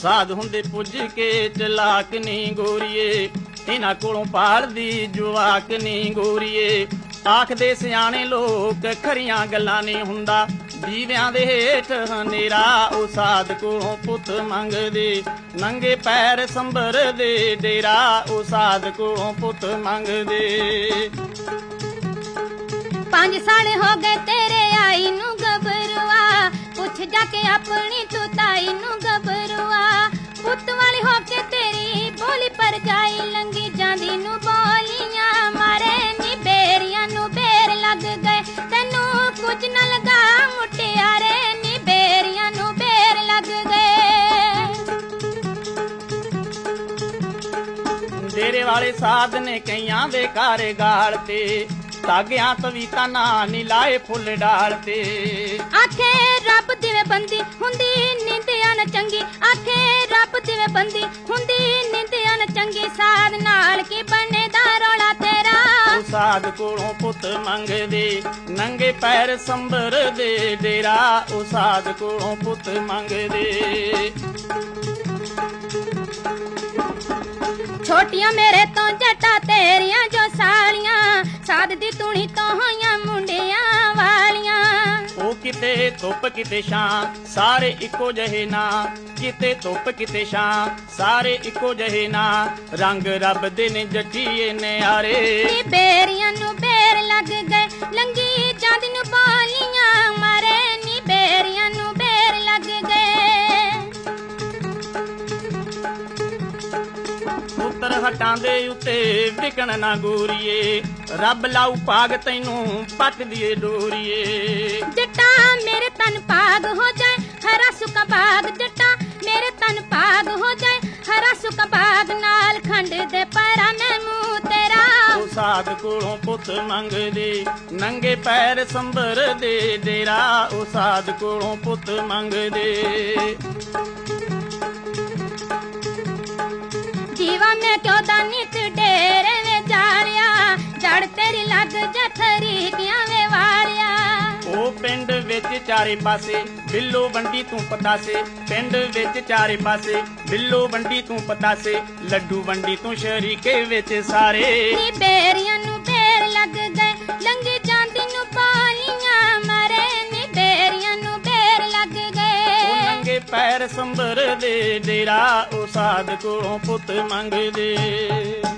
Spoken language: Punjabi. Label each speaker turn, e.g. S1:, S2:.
S1: ਸਾਧ ਹੁੰਦੇ ਪੁੱਜ ਕੇ ਚਲਾਕ ਨੀ ਗੋਰੀਏ, ਇਹਨਾਂ ਕੋਲੋਂ ਭਾਲਦੀ ਜਵਾਕ ਨੀ ਗੋਰੀਏ। ਆਖਦੇ ਸਿਆਣੇ ਲੋਕ ਖਰੀਆਂ ਗੱਲਾਂ ਨੀ ਹੁੰਦਾ, ਦੀਵਿਆਂ ਦੇ ਹੇਠ ਹਨੇਰਾ ਉਹ ਸਾਧ ਕੋਲੋਂ ਪੁੱਤ ਮੰਗਦੇ। ਨੰਗੇ ਪੈਰ ਸੰਭਰ ਦੇ ਡੇਰਾ ਉਹ ਸਾਧ ਕੋਲੋਂ ਪੁੱਤ ਮੰਗਦੇ।
S2: 5 ਸਾਲ ਹੋ ਗਏ ਤੇਰੇ ਆਈ ਨੂੰ ਗੱਭਰੂਆ, ਪੁੱਛ ਜਾ ਕੇ ਆਪਣੀ ਤੂੰ ਤਾਈ ਨੂੰ ਗੱਭਰੂਆ। ਪੁੱਤ ਵਾਲੀ ਹੋ ਕੇ ਤੇਰੀ ਬੋਲੀ ਪਰ ਜਾਈ, ਲੰਗੀ ਜਾਂਦੀ ਨੂੰ ਬੋਲੀਆਂ ਮਾਰੇ ਨੀ ਬੇਰੀਆਂ ਨੂੰ ਬੇਰ ਲੱਗ ਗਏ। ਤੈਨੂੰ ਕੁਝ ਨਾ ਲਗਾ ਮੁਟਿਆਰੇ ਨੀ ਬੇਰੀਆਂ ਨੂੰ ਬੇਰ ਲੱਗ ਗਏ।
S1: ਡੇਰੇ ਵਾਲੇ ਸਾਧ ਨੇ ਕਈਆਂ ਦੇ ਘਰ ਗਾਲ ਤੇ, ਧਾਗਿਆਂ ਤਵੀਤਾ ਨਾ ਨੀ ਲਾਏ ਫੁੱਲ ਡਾਲ ਤੇ।
S2: ਆਖੇ ਰੱਬ ਦਿਵੇਂ ਬੰਦੀ ਹੁੰਦੀ ਨਿੰਦਿਆ ਨਾ ਚੰਗੀ, ਆਖੇ ਰੱਬ ਦਿਵੇਂ ਬੰਦੀ ਹੁੰਦੀ ਨਿੰਦਿਆ ਨਾ ਚੰਗੀ। ਸਾਧ ਨਾਲ ਕੀ ਬਣੇ ਦਾ ਰੌਲਾ ਤੇਰਾ
S1: ਉਹ ਸਾਧ ਕੋਲੋਂ ਪੁੱਤ ਮੰਗਦੇ। ਨੰਗੇ ਪੈਰ ਸੰਭਰ ਦੇ ਡੇਰਾ ਉਹ ਸਾਧ ਕੋਲੋਂ ਪੁੱਤ ਮੰਗਦੇ।
S2: ਛੋਟੀਆਂ ਮੇਰੇ ਤੋਂ ਜੱਟਾਂ ਤੇਰੀਆਂ ਜੋ ਸਾਲੀਆਂ, ਸਾਧ ਦੀ ਤੂਣੀ ਤੋਂ ਹੋਈਆਂ ਮੁੰਡਿਆਂ ਵਾਲੀਆਂ।
S1: ਉਹ ਕਿਤੇ ਧੁੱਪ ਕਿਤੇ ਛਾਂ ਸਾਰੇ ਇੱਕੋ ਜਿਹੇ ਨਾ, ਕਿਤੇ ਧੁੱਪ ਕਿਤੇ ਛਾਂ ਸਾਰੇ ਇੱਕੋ ਜਿਹੇ ਨਾ। ਰੰਗ ਰੱਬ ਦੇ ਨੇ ਜੱਟੀਏ ਨਿਆਰੇ
S2: ਨੀ ਬੇਰੀਆਂ ਨੂੰ ਬੇਰ ਲੱਗ ਗਏ, ਲੰਗੀ ਜਾਂਦੀ ਨੂੰ ਬੋਲੀਆਂ ਮਾਰੇ ਨੀ ਬੇਰੀਆਂ ਨੂੰ ਬੇਰ ਲੱਗ ਗਏ।
S1: ਪੁੱਤਰ ਹੱਟਾਂ ਦੇ ਉੱਤੇ ਵਿਕਣ ਨਾ ਗੋਰੀਏ, ਰੱਬ ਲਾਊ ਭਾਗ ਤੈਨੂੰ ਪੱਟ ਦੀਏ ਡੋਰੀਏ।
S2: ਜੱਟਾ ਮੇਰੇ ਤਨ ਭਾਗ ਹੋ ਜਾਏ ਹਰਾ ਸੁੱਕਾ ਬਾਗ, ਜੱਟਾ ਮੇਰੇ ਤਨ ਭਾਗ ਹੋ ਜਾਏ ਹਰਾ ਸੁੱਕਾ ਬਾਗ। ਨਾਲ ਖੰਡ ਦੇ ਪਰਾਂ ਮੈਂ ਮੂੰਹ ਤੇਰਾ
S1: ਉਹ ਸਾਧ ਕੋਲੋਂ ਪੁੱਤ ਮੰਗਦੇ। ਨੰਗੇ ਪੈਰ ਸੰਭਰ ਦੇ ਡੇਰਾ ਉਹ ਸਾਧ ਕੋਲੋਂ ਪੁੱਤ ਮੰਗਦੇ।
S2: ਜੀਵਾ ਮੈਂ ਕਿਉਂ ਦਾ ਨਿਤ ਡੇਰੇ ਵੇ ਜਾਰਿਆ, ਜੜ ਤੇਰੀ ਲੱਗ ਜਥਰੀ ਕਿਆਂ ਵੇ ਵਾਰਿਆ।
S1: ਉਹ ਪਿੰਡ ਵਿੱਚ ਚਾਰੇ ਪਾਸੇ ਬਿੱਲੋ ਵੰਡੀ ਤੂੰ ਪਤਾਸੇ, ਪਿੰਡ ਵਿੱਚ ਚਾਰੇ ਪਾਸੇ ਬਿੱਲੋ ਵੰਡੀ ਤੂੰ ਪਤਾਸੇ। ਲੱਡੂ ਵੰਡੀ ਤੂੰ ਸ਼ਰੀਕੇ ਵਿੱਚ ਸਾਰੇ
S2: ਨੀ ਬੇਰੀਆਂ ਨੂੰ ਬੇਰ ਲੱਗ ਗਏ, ਲੰਗੀ ਜਾਂਦੀ ਨੂੰ ਬੋਲੀਆਂ ਮਾਰੇ ਨੀ ਬੇਰੀਆਂ ਨੂੰ ਬੇਰ ਲੱਗ ਗਏ।
S1: ਉਹ ਨੰਗੇ ਪੈਰ ਸੰਭਰ ਦੇ ਡੇਰਾ ਉਹ ਸਾਧ ਕੋਲੋਂ ਪੁੱਤ ਮੰਗਦੇ।